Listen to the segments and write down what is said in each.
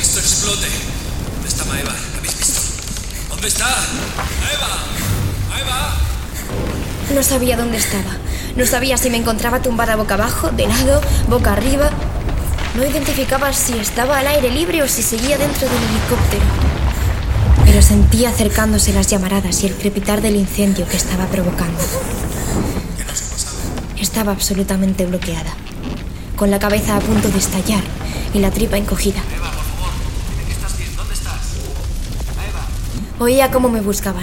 esto explote. ¿Dónde está Maeva? ¿La habéis visto? ¿Dónde está? ¡Maeva! ¡Maeva! No sabía dónde estaba. No sabía si me encontraba tumbada boca abajo, de lado, boca arriba. No identificaba si estaba al aire libre o si seguía dentro del helicóptero. Pero sentía acercándose las llamaradas y el crepitar del incendio que estaba provocando. ¿Qué nos ha pasado? Estaba absolutamente bloqueada, con la cabeza a punto de estallar y la tripa encogida. Maeva, por favor, dime que estás bien. ¿Dónde estás? Maeva. Oía cómo me buscaban.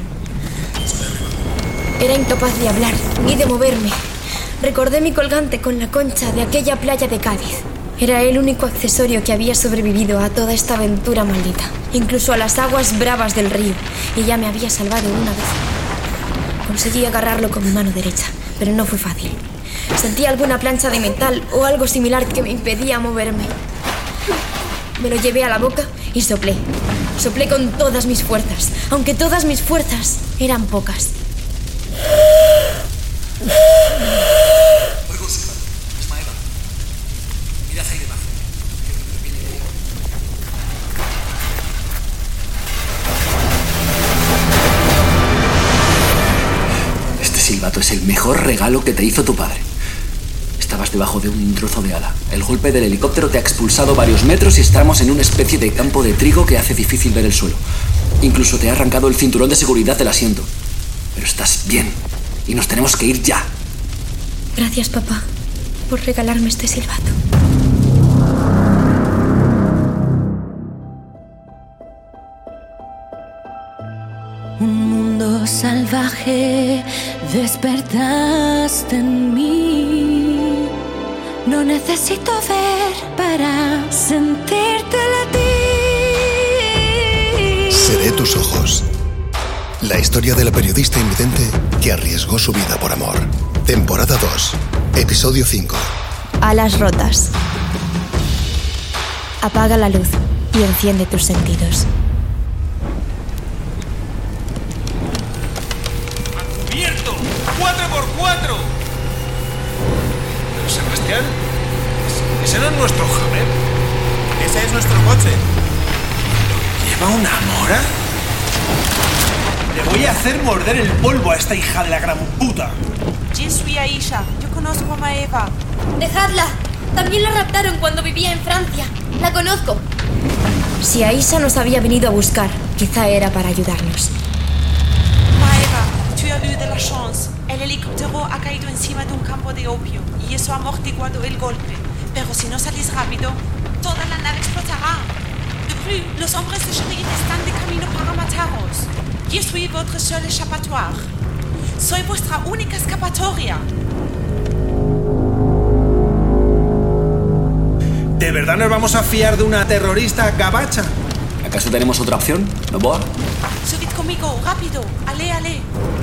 Era incapaz de hablar ni de moverme. Recordé mi colgante con la concha de aquella playa de Cádiz. Era el único accesorio que había sobrevivido a toda esta aventura maldita, incluso a las aguas bravas del río, y ya me había salvado una vez. Conseguí agarrarlo con mi mano derecha, pero no fue fácil. Sentí alguna plancha de metal o algo similar que me impedía moverme. Me lo llevé a la boca y soplé. Soplé con todas mis fuerzas, aunque todas mis fuerzas eran pocas. Oigo un silbato. Es Maeva. Mirad ahí debajo. Creo que viene de ahí. Este silbato es el mejor regalo que te hizo tu padre. Estabas debajo de un trozo de ala. El golpe del helicóptero te ha expulsado varios metros y estamos en una especie de campo de trigo que hace difícil ver el suelo. Incluso te ha arrancado el cinturón de seguridad del asiento. Pero estás bien y nos tenemos que ir ya. Gracias, papá, por regalarme este silbato. Un mundo salvaje despertaste en mí. No necesito ver para sentirte latir. Seré tus ojos. La historia de la periodista invidente que arriesgó su vida por amor. Temporada 2, episodio 5. Alas rotas. Apaga la luz y enciende tus sentidos. ¡A cubierto! ¡4x4! Pero Sebastián, ese no es nuestro Hammer. Ese es nuestro coche. ¿Lleva una mora? Le voy a hacer morder el polvo a esta hija de la gran puta. Yo soy Aisha. Yo conozco a Maeva. ¡Dejadla! También la raptaron cuando vivía en Francia. La conozco. Si Aisha nos había venido a buscar, quizá era para ayudarnos. Maeva, tú has eu de la chance. El helicóptero ha caído encima de un campo de opio y eso ha amortiguado el golpe. Pero si no salís rápido, toda la nave explotará. De plus, los hombres de Sheriff están de camino para mataros. Yo soy votre seul échappatoire. Soy vuestra única escapatoria. ¿De verdad nos vamos a fiar de una terrorista gabacha? ¿Acaso tenemos otra opción, Noboa? Subid conmigo, rápido. Ale, ale.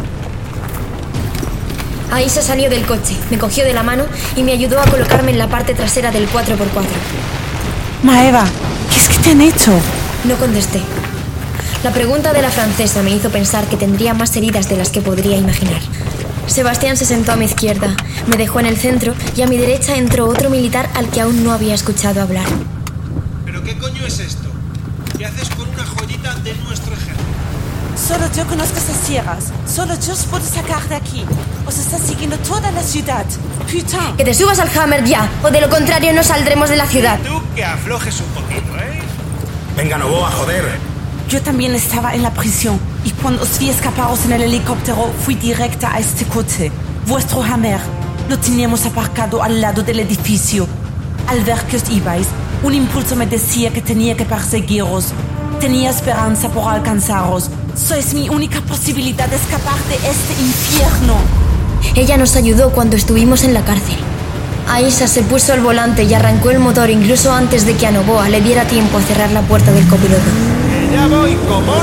Aisha salió del coche, me cogió de la mano y me ayudó a colocarme en la parte trasera del 4x4. Maeva, ¿qué es que te han hecho? No contesté. La pregunta de la francesa me hizo pensar que tendría más heridas de las que podría imaginar. Sebastián se sentó a mi izquierda, me dejó en el centro y a mi derecha entró otro militar al que aún no había escuchado hablar. ¿Pero qué coño es esto? ¿Qué haces con una joyita de nuestro ejército? Solo yo conozco esas sierras. Solo yo os puedo sacar de aquí. Os está siguiendo toda la ciudad. Putain. ¡Que te subas al Hammer ya! O de lo contrario no saldremos de la ciudad. Tú que aflojes un poquito, ¿eh? Venga, Noboa, joder. Yo también estaba en la prisión y cuando os vi escaparos en el helicóptero fui directa a este coche. Vuestro Hammer. Lo teníamos aparcado al lado del edificio. Al ver que os ibais, un impulso me decía que tenía que perseguiros. Tenía esperanza por alcanzaros. Sois mi única posibilidad de escapar de este infierno. Ella nos ayudó cuando estuvimos en la cárcel. Aisha se puso al volante y arrancó el motor incluso antes de que a Noboa le diera tiempo a cerrar la puerta del copiloto. ¡Que ya voy, comón!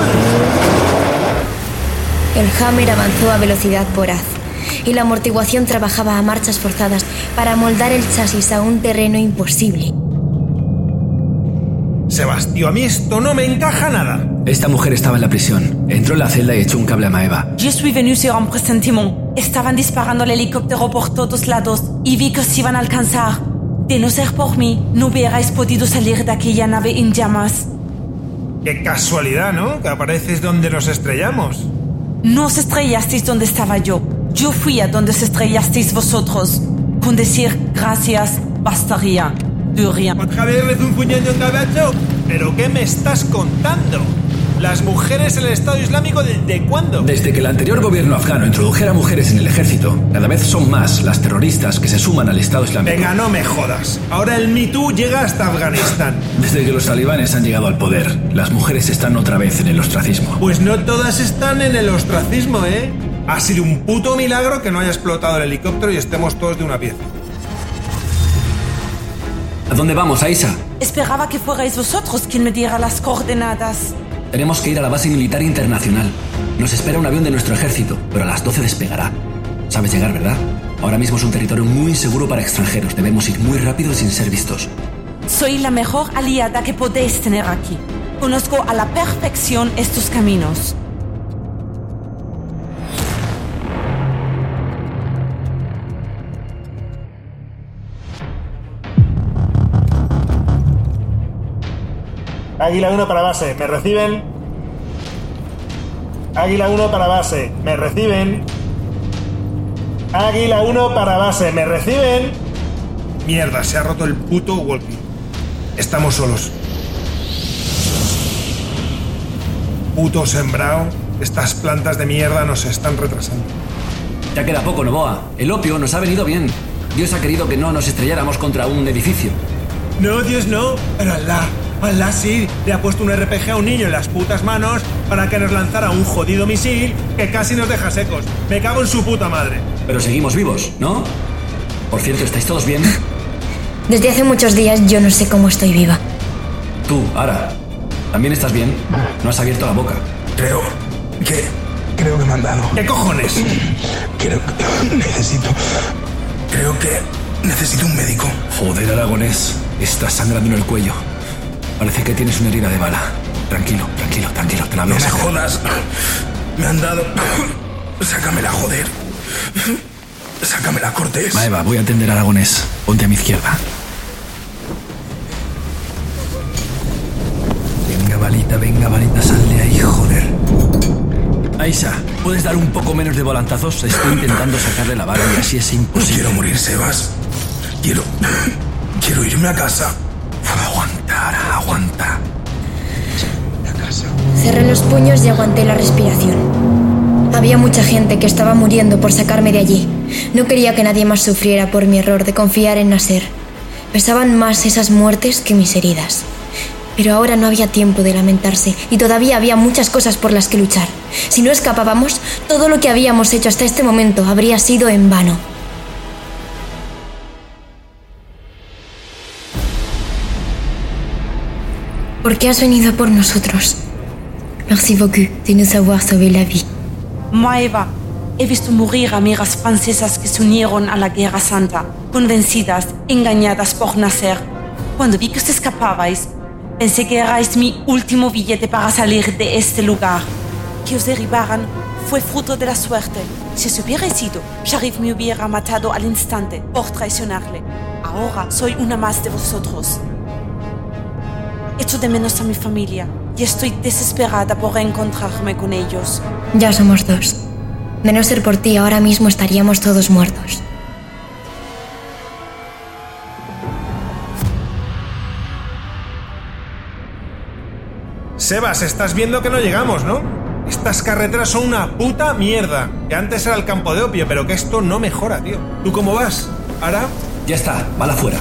El Hammer avanzó a velocidad voraz y la amortiguación trabajaba a marchas forzadas para moldar el chasis a un terreno imposible. Sebastián, a mí esto no me encaja nada. Esta mujer estaba en la prisión. Entró en la celda y echó un cable a Maeva. Yo soy venu sur un presentiment. Estaban disparando el helicóptero por todos lados y vi que os iban a alcanzar. De no ser por mí, no hubierais podido salir de aquella nave en llamas. Qué casualidad, ¿no? Que apareces donde nos estrellamos. No os estrellasteis donde estaba yo. Yo fui a donde os estrellasteis vosotros. Con decir gracias bastaría. De rien. ¿Otra vez refunfuñando en gabacho? ¿Pero qué me estás contando? ¿Las mujeres en el Estado Islámico desde cuándo? Desde que el anterior gobierno afgano introdujera mujeres en el ejército, cada vez son más las terroristas que se suman al Estado Islámico. Venga, no me jodas. Ahora el Me Too llega hasta Afganistán. Desde que los talibanes han llegado al poder, las mujeres están otra vez en el ostracismo. Pues no todas están en el ostracismo, ¿eh? Ha sido un puto milagro que no haya explotado el helicóptero y estemos todos de una pieza. ¿A dónde vamos, Aisha? Esperaba que fuerais vosotros quien me diera las coordenadas. Tenemos que ir a la base militar internacional. Nos espera un avión de nuestro ejército, pero a las 12 despegará. Sabes llegar, ¿verdad? Ahora mismo es un territorio muy inseguro para extranjeros. Debemos ir muy rápido y sin ser vistos. Soy la mejor aliada que podéis tener aquí. Conozco a la perfección estos caminos. Águila 1 para base, ¿me reciben? Águila 1 para base, ¿me reciben? Águila 1 para base, ¿me reciben? Mierda, se ha roto el puto walkie. Estamos solos. Puto sembrado, estas plantas de mierda nos están retrasando. Ya queda poco, Noboa. El opio nos ha venido bien. Dios ha querido que no nos estrelláramos contra un edificio. No, Dios no, pero Allah sí, le ha puesto un RPG a un niño en las putas manos para que nos lanzara un jodido misil que casi nos deja secos. Me cago en su puta madre. Pero seguimos vivos, ¿no? Por cierto, ¿estáis todos bien? Desde hace muchos días yo no sé cómo estoy viva. Tú, Ara, ¿también estás bien? No has abierto la boca. Creo que me han dado. ¿Qué cojones? Creo que necesito un médico. Joder, Aragonés, estás sangrando en el cuello. Parece que tienes una herida de bala. Tranquilo, te la voy a No me sacar. jodas. Me han dado. Sácamela, joder. Sácamela, Cortés. Maeva, voy a atender a Aragonés. Ponte a mi izquierda. Venga, balita, sal de ahí, joder. Aisha, ¿puedes dar un poco menos de volantazos? Estoy intentando sacarle la bala y así es No imposible. quiero morir, Sebas. Quiero irme a casa. Aguanta. A casa. Cerré los puños y aguanté la respiración. Había mucha gente que estaba muriendo por sacarme de allí. No quería que nadie más sufriera por mi error de confiar en Nasser. Pesaban más esas muertes que mis heridas. Pero ahora no había tiempo de lamentarse y todavía había muchas cosas por las que luchar. Si no escapábamos, todo lo que habíamos hecho hasta este momento habría sido en vano. ¿Por qué has venido por nosotros? Merci beaucoup de nous avoir sauvé la vie. Maeva, he visto morir amigas francesas que se unieron a la Guerra Santa, convencidas, engañadas por Nasser. Cuando vi que os escapabais, pensé que erais mi último billete para salir de este lugar. Que os derribaran fue fruto de la suerte. Si os hubierais ido, Sharif me hubiera matado al instante por traicionarle. Ahora soy una más de vosotros. Echo de menos a mi familia y estoy desesperada por reencontrarme con ellos. Ya somos dos. De no ser por ti, ahora mismo estaríamos todos muertos. Sebas, estás viendo que no llegamos, ¿no? Estas carreteras son una puta mierda. Que antes era el campo de opio, pero que esto no mejora, tío. ¿Tú cómo vas? ¿Ara? Ya está, bala fuera.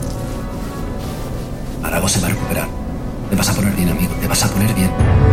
Arago se va a recuperar. Te vas a poner bien, amigo, te vas a poner bien.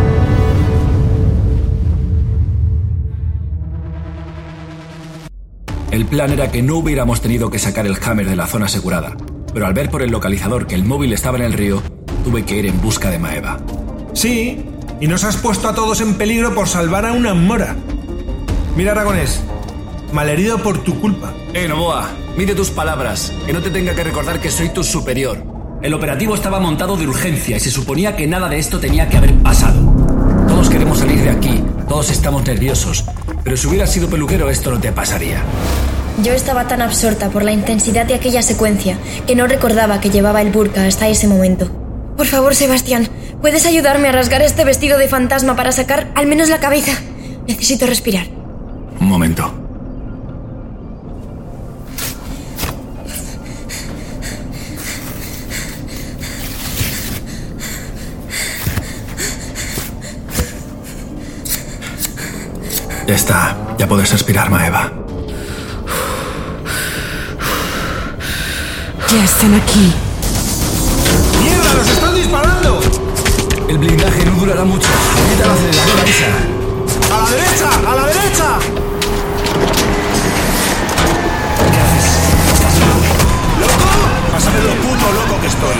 El plan era que no hubiéramos tenido que sacar el Hammer de la zona asegurada, pero al ver por el localizador que el móvil estaba en el río, tuve que ir en busca de Maeva. Sí, y nos has puesto a todos en peligro por salvar a una mora. Mira, Aragonés, malherido por tu culpa. Noboa, mide tus palabras, que no te tenga que recordar que soy tu superior. El operativo estaba montado de urgencia y se suponía que nada de esto tenía que haber pasado. Todos queremos salir de aquí, todos estamos nerviosos, pero si hubieras sido peluquero esto no te pasaría. Yo estaba tan absorta por la intensidad de aquella secuencia que no recordaba que llevaba el burka hasta ese momento. Por favor, Sebastián, ¿puedes ayudarme a rasgar este vestido de fantasma para sacar al menos la cabeza? Necesito respirar. Un momento. Ya está. Ya puedes respirar, Maeva. Ya están aquí. ¡Mierda, nos están disparando! El blindaje no durará mucho. Aprieta el acelerador, Isa. ¡A la derecha! ¡A la derecha! ¿Qué haces? ¿Estás ¿Loco? Pásame lo puto loco que estoy.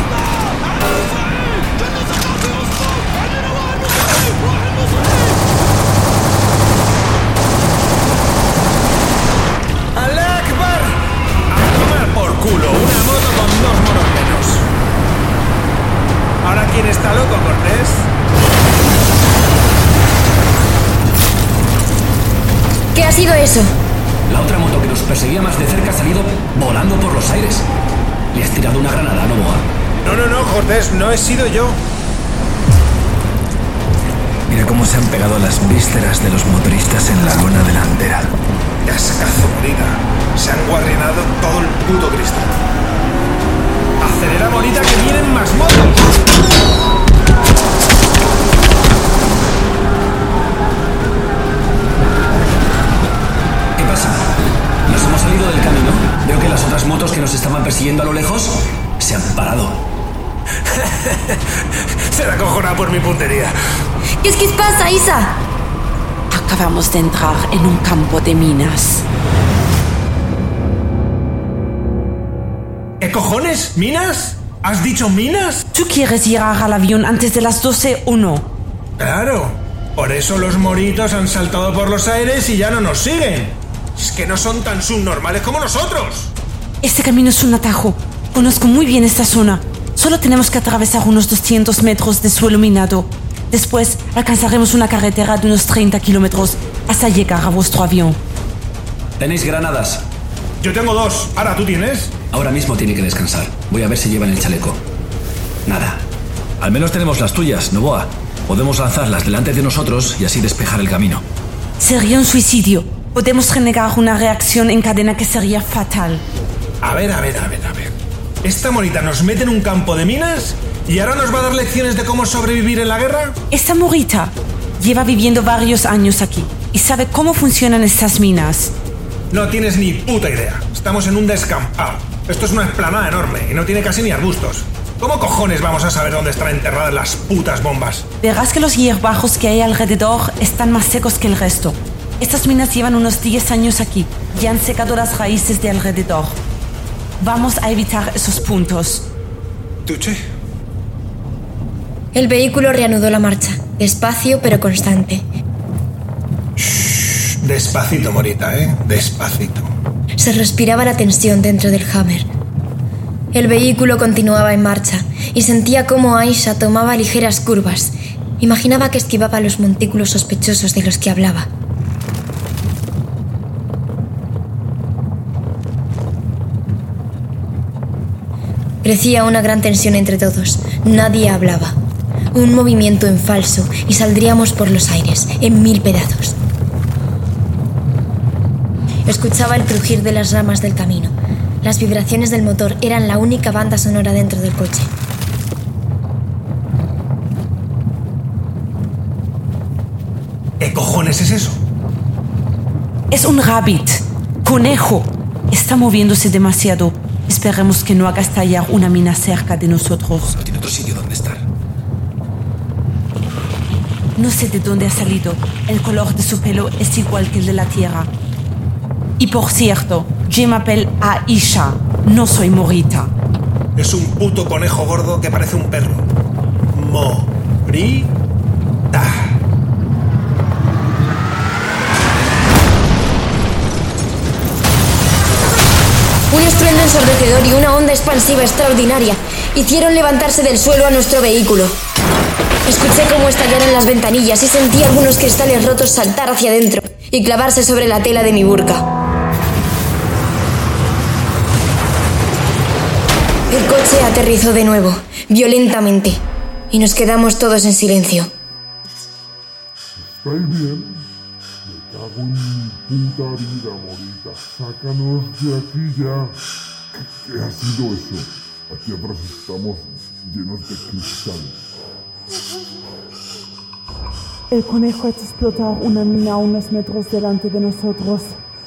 ¡Alá Akbar! A tomar por culo, una moto con 2 monos menos. ¿Ahora quién está loco, Cortés? ¿Qué ha sido eso? La otra moto que nos perseguía más de cerca ha salido volando por los aires. Le has tirado una granada, ¿no, Boa? No, Cortés, no he sido yo. Mira cómo se han pegado las vísceras de los motoristas en la lona delantera. Cascazo, Morita. Se han guarrinado todo el puto cristal. Acelera, Morita, que vienen más motos. ¿Qué pasa? ¿Nos hemos salido del camino? Veo que las otras motos que nos estaban persiguiendo a lo lejos se han parado. Se la cojonado por mi puntería. ¿Qué es que pasa, Isa? Acabamos de entrar en un campo de minas. ¿Qué cojones? ¿Minas? ¿Has dicho minas? ¿Tú quieres llegar al avión antes de las 12 o no? Claro. Por eso los moritos han saltado por los aires y ya no nos siguen. Es que no son tan subnormales como nosotros. Este camino es un atajo. Conozco muy bien esta zona. Solo tenemos que atravesar unos 200 metros de suelo minado. Después alcanzaremos una carretera de unos 30 kilómetros hasta llegar a vuestro avión. ¿Tenéis granadas? Yo tengo 2. Ahora, ¿tú tienes? Ahora mismo tiene que descansar. Voy a ver si llevan el chaleco. Nada. Al menos tenemos las tuyas, Noboa. Podemos lanzarlas delante de nosotros y así despejar el camino. Sería un suicidio. Podemos generar una reacción en cadena que sería fatal. A ver. ¿Esta morita nos mete en un campo de minas y ahora nos va a dar lecciones de cómo sobrevivir en la guerra? Esta morita lleva viviendo varios años aquí y sabe cómo funcionan estas minas. No tienes ni puta idea. Estamos en un descampado. Esto es una explanada enorme y no tiene casi ni arbustos. ¿Cómo cojones vamos a saber dónde están enterradas las putas bombas? Verás que los hierbajos que hay alrededor están más secos que el resto. Estas minas llevan unos 10 años aquí y han secado las raíces de alrededor. Vamos a evitar esos puntos. ¿Tuche? El vehículo reanudó la marcha, despacio pero constante. Shh, despacito, morita, despacito. Se respiraba la tensión dentro del Hammer. El vehículo continuaba en marcha y sentía cómo Aisha tomaba ligeras curvas. Imaginaba que esquivaba los montículos sospechosos de los que hablaba. Crecía una gran tensión entre todos. Nadie hablaba. Un movimiento en falso y saldríamos por los aires, en 1000 pedazos. Escuchaba el crujir de las ramas del camino. Las vibraciones del motor eran la única banda sonora dentro del coche. ¿Qué cojones es eso? Es un rabbit. Conejo. Está moviéndose demasiado. Esperemos que no haga estallar una mina cerca de nosotros. No tiene otro sitio donde estar. No sé de dónde ha salido. El color de su pelo es igual que el de la tierra. Y por cierto, je m'appelle Aisha. No soy Morita. Es un puto conejo gordo que parece un perro. Morita. Un estruendo ensordecedor y una onda expansiva extraordinaria hicieron levantarse del suelo a nuestro vehículo. Escuché cómo estallaron las ventanillas y sentí algunos cristales rotos saltar hacia adentro y clavarse sobre la tela de mi burka. El coche coche aterrizó de nuevo, violentamente, y nos quedamos todos en silencio. ¿Estáis bien? Me cago en mi puta vida, Morita. Sácanos de aquí ya. ¿Qué ha sido eso? Aquí atrás estamos llenos de cristal. El conejo ha hecho explotar una mina a unos metros delante de nosotros.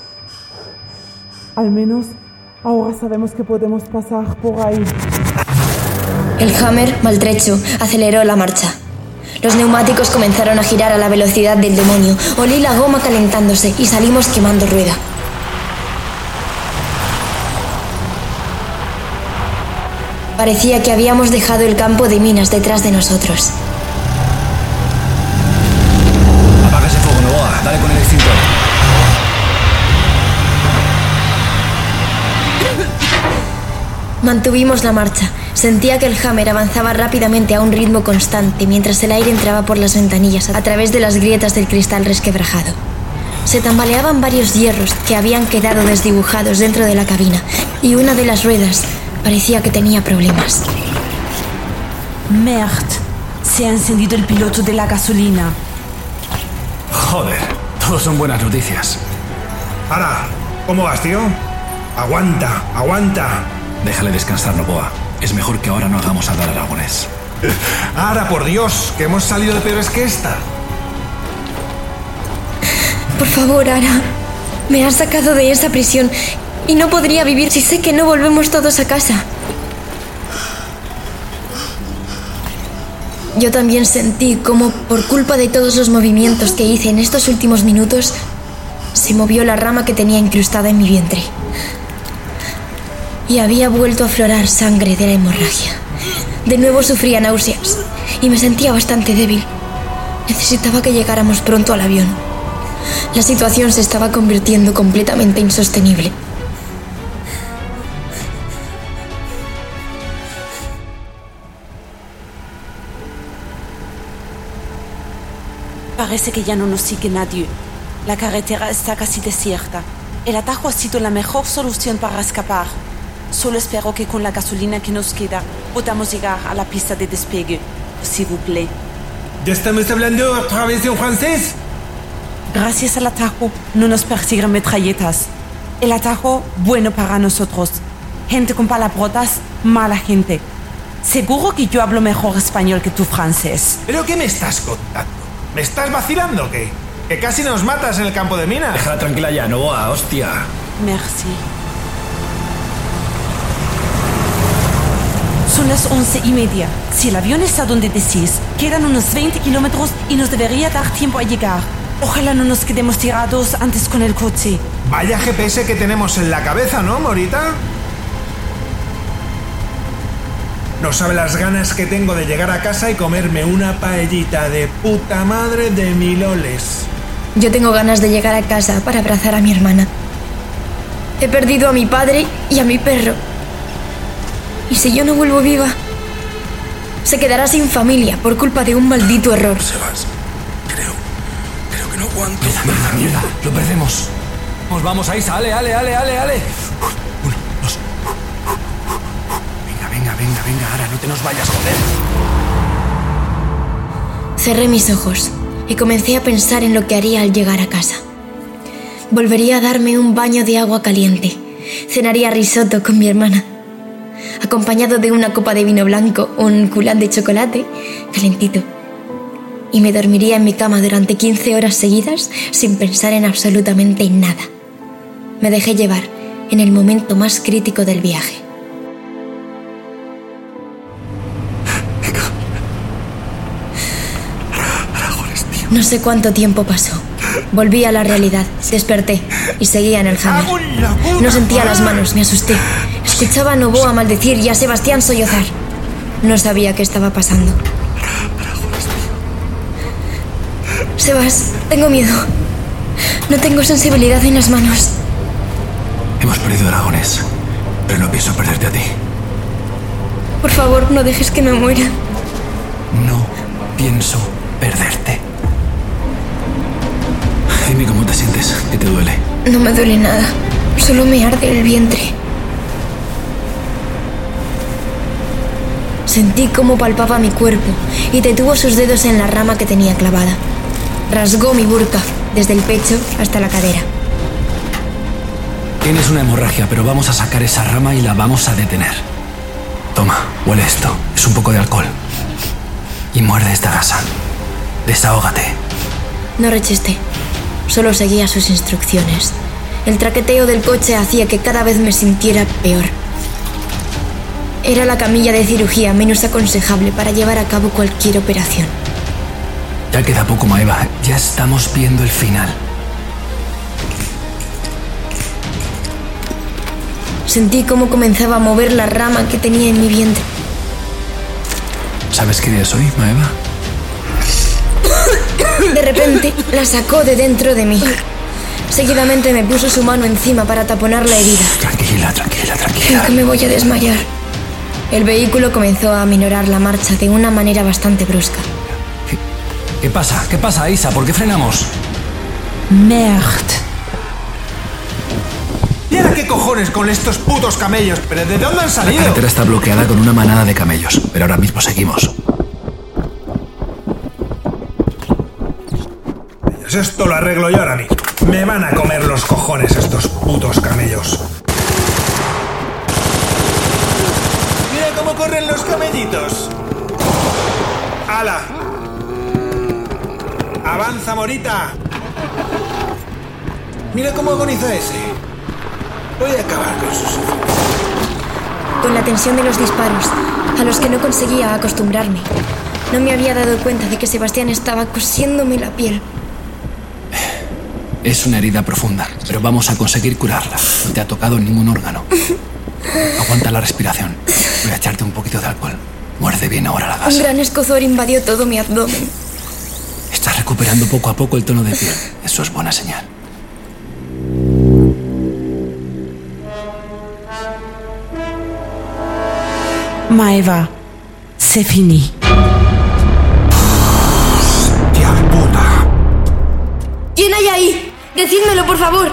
Al menos ahora sabemos que podemos pasar por ahí. El Hammer, maltrecho, aceleró la marcha. Los neumáticos comenzaron a girar a la velocidad del demonio. Olí la goma calentándose y salimos quemando rueda. Parecía que habíamos dejado el campo de minas detrás de nosotros. Apaga ese fuego, Noboa. Dale con el extintor. Mantuvimos la marcha. Sentía que el Hammer avanzaba rápidamente a un ritmo constante mientras el aire entraba por las ventanillas a través de las grietas del cristal resquebrajado. Se tambaleaban varios hierros que habían quedado desdibujados dentro de la cabina y una de las ruedas parecía que tenía problemas. Merde, se ha encendido el piloto de la gasolina. Joder, todo son buenas noticias. Ahora, ¿cómo vas, tío? Aguanta, aguanta. Déjale descansar, Noboa. Es mejor que ahora no hagamos andar aragonés. Ahora, por Dios, que hemos salido de peores que esta. Por favor, Ara. Me has sacado de esa prisión y no podría vivir si sé que no volvemos todos a casa. Yo también sentí como, por culpa de todos los movimientos que hice en estos últimos minutos, se movió la rama que tenía incrustada en mi vientre. Y había vuelto a aflorar sangre de la hemorragia. De nuevo sufría náuseas y me sentía bastante débil. Necesitaba que llegáramos pronto al avión. La situación se estaba convirtiendo completamente insostenible. Parece que ya no nos sigue nadie. La carretera está casi desierta. El atajo ha sido la mejor solución para escapar. Solo espero que con la gasolina que nos queda podamos llegar a la pista de despegue. S'il vous plaît. ¿Ya estamos hablando otra vez en francés? Gracias al atajo no nos persiguen metralletas. El atajo, bueno para nosotros. Gente con palabrotas, mala gente. Seguro que yo hablo mejor español que tú francés. ¿Pero qué me estás contando? ¿Me estás vacilando o qué? Que casi nos matas en el campo de minas. Déjala tranquila ya, Noboa, hostia. Merci. Son las 11:30. Si el avión está donde decís, quedan unos 20 kilómetros y nos debería dar tiempo a llegar. Ojalá no nos quedemos tirados antes con el coche. Vaya GPS que tenemos en la cabeza, ¿no, Morita? No sabe las ganas que tengo de llegar a casa y comerme una paellita de puta madre de miloles. Yo tengo ganas de llegar a casa para abrazar a mi hermana. He perdido a mi padre y a mi perro. Y si yo no vuelvo viva, se quedará sin familia por culpa de un maldito error. Sebas, creo que no aguanto. Mierda, lo perdemos. Vamos, Aisa, ale. Uno, dos. Venga, Ara, no te nos vayas, joder. Cerré mis ojos y comencé a pensar en lo que haría al llegar a casa. Volvería a darme un baño de agua caliente. Cenaría risotto con mi hermana, acompañado de una copa de vino blanco, un culán de chocolate calentito. Y me dormiría en mi cama durante 15 horas seguidas sin pensar en absolutamente nada. Me dejé llevar en el momento más crítico del viaje. No sé cuánto tiempo pasó. Volví a la realidad, desperté y seguía en el Hammer. No sentía las manos, me asusté. Escuchaba a Noboa maldecir y a Sebastián sollozar. No sabía qué estaba pasando. Sebas, tengo miedo. No tengo sensibilidad en las manos. Hemos perdido dragones, pero no pienso perderte a ti. Por favor, no dejes que me muera. No pienso perderte. Dime cómo te sientes, ¿qué te duele? No me duele nada, solo me arde el vientre. Sentí cómo palpaba mi cuerpo y detuvo sus dedos en la rama que tenía clavada. Rasgó mi burka desde el pecho hasta la cadera. Tienes una hemorragia, pero vamos a sacar esa rama y la vamos a detener. Toma, huele esto. Es un poco de alcohol. Y muerde esta gasa. Desahógate. No rechisté. Solo seguía sus instrucciones. El traqueteo del coche hacía que cada vez me sintiera peor. Era la camilla de cirugía menos aconsejable para llevar a cabo cualquier operación. Ya queda poco, Maeva. Ya estamos viendo el final. Sentí cómo comenzaba a mover la rama que tenía en mi vientre. ¿Sabes qué día es hoy, Maeva? De repente, la sacó de dentro de mí. Seguidamente me puso su mano encima para taponar la herida. Tranquila, tranquila, Creo tranquila. que me voy a desmayar. El vehículo comenzó a aminorar la marcha de una manera bastante brusca. ¿Qué pasa? ¿Qué pasa, Isa? ¿Por qué frenamos? Merde. Mira qué cojones con estos putos camellos. ¿Pero de dónde han La salido? carretera está bloqueada con una manada de camellos, pero ahora mismo seguimos. Esto lo arreglo yo ahora mismo. Me van a comer los cojones estos putos camellos. Mira cómo corren los camellitos. ¡Hala! ¡Avanza, Morita! Mira cómo agoniza ese. Voy a acabar con sus sufrimientos. Con la tensión de los disparos, a los que no conseguía acostumbrarme, no me había dado cuenta de que Sebastián estaba cosiéndome la piel. Es una herida profunda, pero vamos a conseguir curarla. No te ha tocado ningún órgano. Aguanta la respiración. Voy a echarte un poquito de alcohol. Muerde bien ahora la Un gasa. gran escozor invadió todo mi abdomen. Estás recuperando poco a poco el tono de piel. Eso es buena señal. Maeva, c'est fini. ¡Hostia puta! ¿Quién hay ahí? ¡Decídmelo, por favor!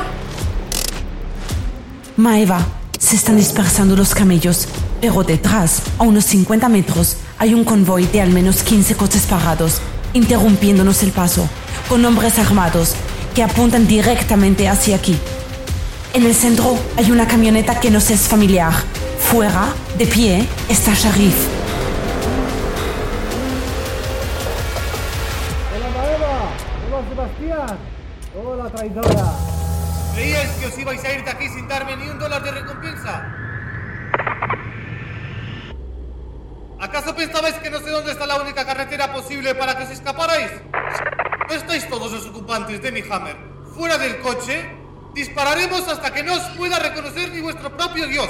Maeva, se están dispersando los camellos, pero detrás, a unos 50 metros, hay un convoy de al menos 15 coches parados, interrumpiéndonos el paso, con hombres armados que apuntan directamente hacia aquí. En el centro hay una camioneta que nos es familiar. Fuera, de pie, está Sharif. ¡Hola, Maeva! ¡Hola, Sebastián! ¡Hola, traidora! ¿Creíais que os ibais a ir de aquí sin darme ni $1 de recompensa? ¿Acaso pensabais que no sé dónde está la única carretera posible para que os escaparais? ¿No estáis todos los ocupantes de mi Hammer fuera del coche? Dispararemos hasta que no os pueda reconocer ni vuestro propio Dios.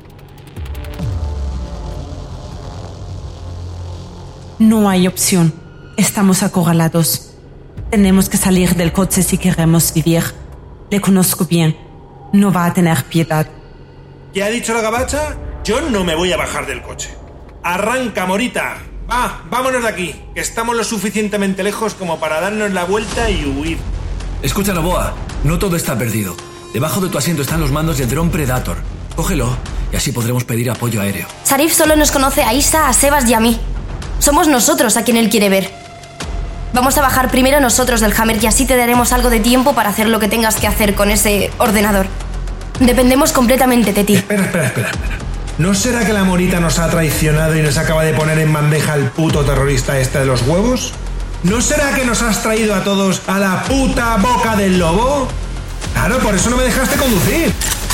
No hay opción. Estamos acorralados. Tenemos que salir del coche si queremos vivir. Le conozco bien. No va a tener piedad. ¿Qué ha dicho la gabacha? Yo no me voy a bajar del coche. ¡Arranca, Morita! Va, vámonos de aquí, que estamos lo suficientemente lejos como para darnos la vuelta y huir. Escucha, Noboa. No todo está perdido. Debajo de tu asiento están los mandos del dron Predator. Cógelo y así podremos pedir apoyo aéreo. Sharif solo nos conoce a Isa, a Sebas y a mí. Somos nosotros a quien él quiere ver. Vamos a bajar primero nosotros del Hammer y así te daremos algo de tiempo para hacer lo que tengas que hacer con ese ordenador. Dependemos completamente de ti. Espera. ¿No será que la Morita nos ha traicionado y nos acaba de poner en bandeja al puto terrorista este de los huevos? ¿No será que nos has traído a todos a la puta boca del lobo? Claro, por eso no me dejaste conducir.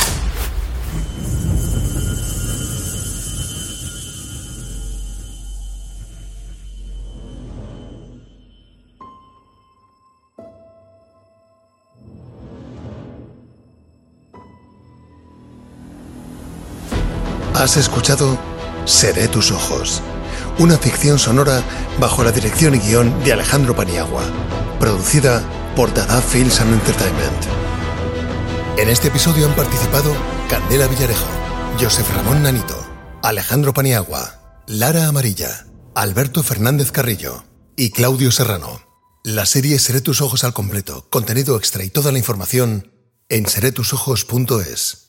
Has escuchado Seré tus ojos, una ficción sonora bajo la dirección y guión de Alejandro Paniagua, producida por Dada Films and Entertainment. En este episodio han participado Candela Villarejo, Josef Ramón Nanito, Alejandro Paniagua, Lara Amarilla, Alberto Fernández Carrillo y Claudio Serrano. La serie Seré tus ojos al completo, contenido extra y toda la información en seretusojos.es.